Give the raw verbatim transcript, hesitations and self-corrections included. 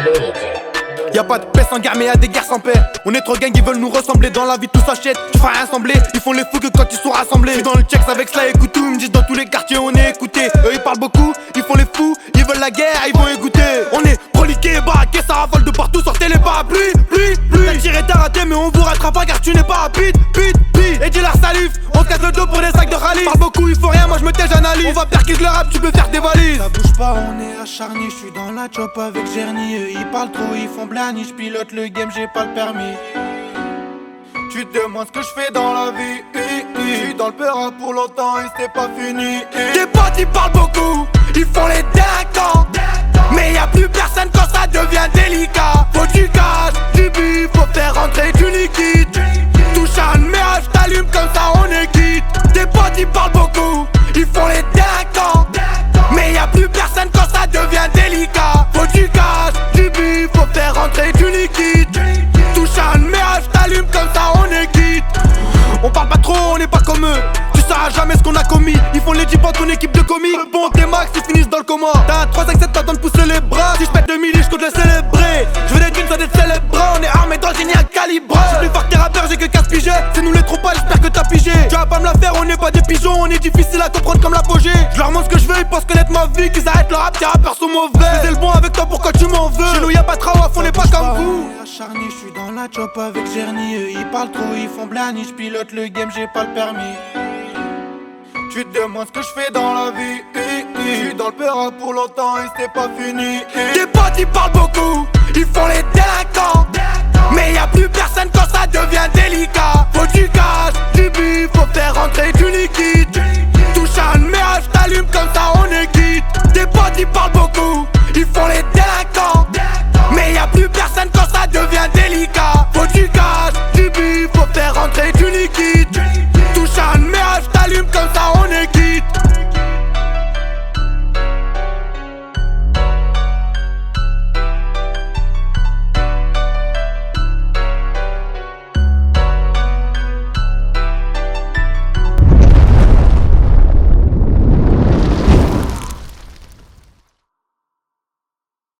Y'a pas de paix sans guerre mais y'a des guerres sans paix. On est trop gang, ils veulent nous ressembler. Dans la vie tout s'achète, tu feras rien sembler. Ils font les fous que quand ils sont rassemblés. Je suis dans le checks avec Sly et Coutou. Ils me disent dans tous les quartiers on est écouté. Eux ils parlent beaucoup, ils font les fous. Ils veulent la guerre, ils vont écouter. On est reliqués, baraqués, ça rafale de partout. Sortez les parapluies, pluie, pluie. T'as tiré, t'as raté mais on vous rattrape pas car tu n'es pas rapide. Pite, pite, et dis leur salif. On se casse le dos pour des sacs de rallye. Parle beaucoup, il faut rien, moi je me tais, j'analyse. On va perquise le rap, tu peux faire des valises. Ça bouge pas, on est acharné. Je suis dans la chop avec Gerny. Eux ils parlent trop, ils font blani. Je pilote le game, j'ai pas le permis. Tu te demandes ce que je fais dans la vie. Je suis dans le peur pour longtemps et c'était pas fini. Tes potes ils parlent beaucoup, ils font les délinquants. Mais y'a plus personne quand ça devient délicat. Faut du gaz, du bif, faut faire rentrer du liquide. Touche un numéro, je t'allume comme ça on est quitte. Tes potes ils parlent beaucoup, ils font les délinquants. Mais y'a plus personne quand ça devient délicat. Faut du gaz, du bif, faut faire rentrer du liquide. Touche un numéro, je t'allume comme ça on est quitte. On parle pas trop, on n'est pas comme eux. Tu sauras jamais ce qu'on a commis. Ils font les dix ton équipe de commis. Bon, t'es max, ils finissent dans le coma. T'as un trois cinq sept, t'attends de pousser les bras. Si je pète le midi, je compte le célébrer. Je veux des thunes, ça des célébrants. On est armés dans le génie à calibre. J'ai plus fort que tes rappeurs, j'ai que casse pigé. C'est nous les troupes, j'espère que t'as pigé. Tu vas pas me la faire, on n'est pas des pigeons. On est difficile à comprendre comme l'apogée. Je leur montre ce que je veux, ils pensent connaître ma vie. Qu'ils arrêtent leur rap, tes rappeurs sont mauvais. Je faisais le bon avec toi, pourquoi tu m'en veux? Chez nous y'a pas de travail, on n'est pas comme vous. Acharné, je suis dans la chop avec Gerny. Eux ils parlent trop, ils font blani. Je pilote le game, j'ai pas le permis. Tu te demandes ce que je fais dans la vie. Je suis dans le peur pour longtemps et c'était pas fini. Tes potes ils parlent beaucoup, ils font les délinquants. Mais y'a plus personne quand ça devient délicat. Faut du gaz, du bif, faut faire rentrer du lit.